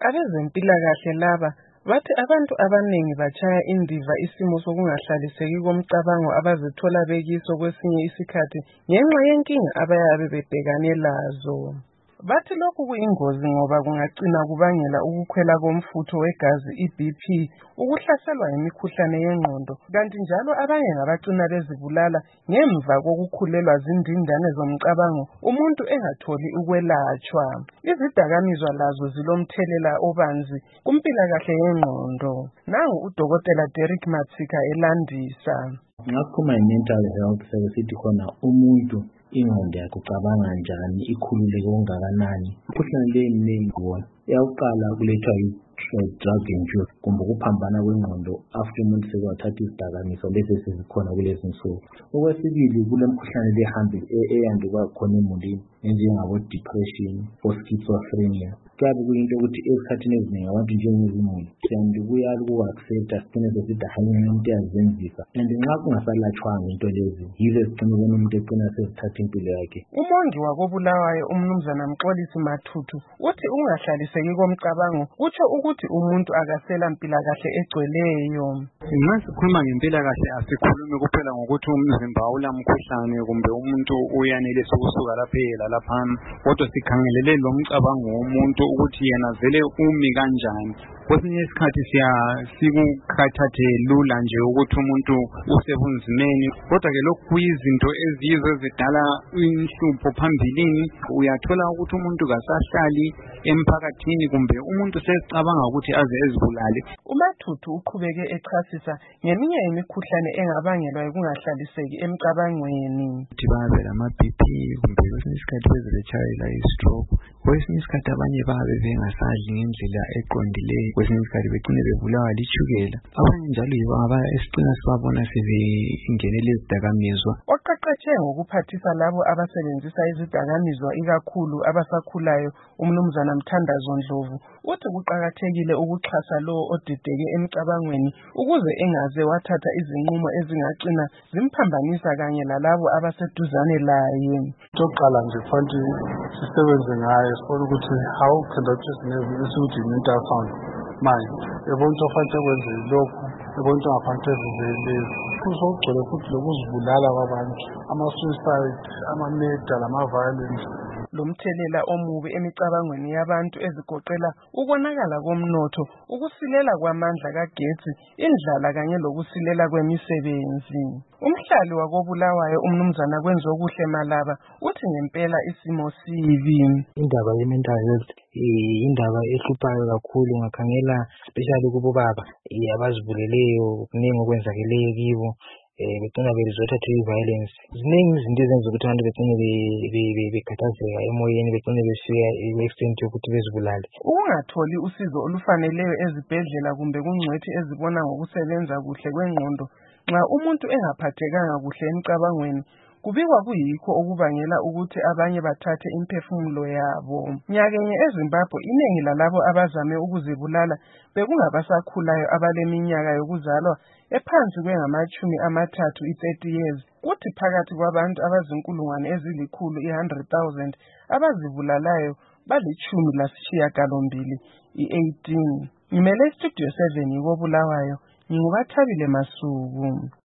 Abezempilakahle laba bathi abantu abaningi batshaya indiva isimo sokungahlaliseki komcabango abazithola bekiso kwesinye isikhathi ngenxa yenkinga abayabe bebhekane lazo. Bathi lokhu kuyingozi ngoba kungagcina kubangela ukukhwela komfutho wegazi iBP, ukuhlaselwa yimikhuhlane yengqondo, kanti njalo abanye ngabagcina bezibulala ngemva kokukhulelwa zindindane zomcabango umuntu engatholi ukwelatshwa. Izidakamizwa lazo zilomthelela obanzi kumpilakahle yengqondo. Nangu uDokotela Derrick Matsika elandisa. Ngakhuluma mental health sithi khona umuntu ingqondo yakhe ucabanga njani, ikhululeke kangakanani. Imikhuhlane le eminengi wona iyaqala kulethwa drug abuse kumbe ukuphambana kwengqondo after umuntu sekwathatha izidakamizwa bese sezikhona kulezi nsuku. Okwesibili kulemikhuhlane le eyande kwakhona emulini enjengabo depression or schizophrenia. Kuyabe kuyinto ukuthi esikhathini eziningi abantu njengezimuli siyande kuyala uku-accepta sigcine sesithi hayi umuntu uyazenzisa, and nxa kungasalatshwanga into lezi yize sigcine ubona umuntu egcina sezithatha impilo yakhe. Umongi wakobulawayo umnumzana Mxolisi Mathuthu uthi ungahlaliseki komcabango kutsho ukuthi umuntu akasela mpilakahle egcweleyo. Nxa sikhuluma ngempilakahle asikhulumi kuphela ngokuthi umzimba ulamkhuhlane kumbe umuntu uyanelisa ukusuka lapha laphana, kodwa sikhangelele lo mcabango womuntu ukuthi yena vele umi kanjani. Kwesinye isikhathi sikukhathathe lula nje ukuthi umuntu usebunzimeni, kodwa ke lokhu kuyizinto eziyizo ezidala inhlupho phambilini. Uyathola ukuthi umuntu kasahlali emphakathini kumbe umuntu sesicabanga ukuthi aze ezibulale. uMathuthu uqhubeke echasisa ngeminye imikhuhlane engabangelwa yikungahlaliseki emcabangweni. Ukuthi babe lama-BP kumbe kwesinye isikhathi beze betshayela i-stroke, kwesinye isikhathi abanye babe bengasadli ngendlela eqondileyo, kwesinye isikhathi begcine bebulawa litshukela. Abanye njalo yibo esicina sibabona sebengenele izidakamizwa. Oqeqetshe ngokuphathisa labo abasebenzisa izidakamizwa ikakhulu abasakhulayo umnumzana Mthandazo Ndlovu uthi kuqakathekile ukuxhasa lowo odideke emcabangweni ukuze engaze wathatha izinqumo ezingagcina zimphambanisa kanye lalabo abaseduzane laye. Sokuqala nje kufanele sisebenze ngayo sibone ukuthi how conduct ukuthi mental sound mind ebona ukuthi kwenze lokhu ebona ukuthi ngafanele lezi kusogcwele futhi lokuzibulala kwabantu, ama-suicide, ama-murder, lama-violence. Lomthelela omubi emicabangweni yabantu ezigoqela ukonakala komnotho, ukusilela kwamandla kagetsi, indlala kanye lokusilela kwemisebenzi. Umhlali wakobulawayo umnumzana Kwenzokuhle Malaba uthi ngempela isimo sibi. Indaba ye-mental health indaba ehluphayo kakhulu, ngakhangela especially kubo baba abazibuleleyo, kuningi okwenzakeleyo kibo. Begcina berizotha to violence. Ziningi izinto ezenza ukuthi abantu begcine bekhathazeka emoyeni, begcine befika extent yokuthi bezibulale. Ukungatholi usizo olufaneleyo ezibhedlela kumbe kungcwethi ezibona ngokusebenza kuhle kwengqondo nxa umuntu engaphathekanga kuhle emcabangweni kubikwa kuyikho okubangela ukuthi abanye bathathe imphefumulo yabo. Nyakenye eZimbabwe inengi lalabo abazame ukuzibulala bekungabasakhulayo abaleminyaka yokuzalwa ephansi kwengama-30 i-30 years. Kuthi phakathi kwabantu abazinkulungwane ezilikhulu 100,000 abazibulalayo bali-18. Ngimele iStudio 7 kobulawayo, nginguBathabile Masuku.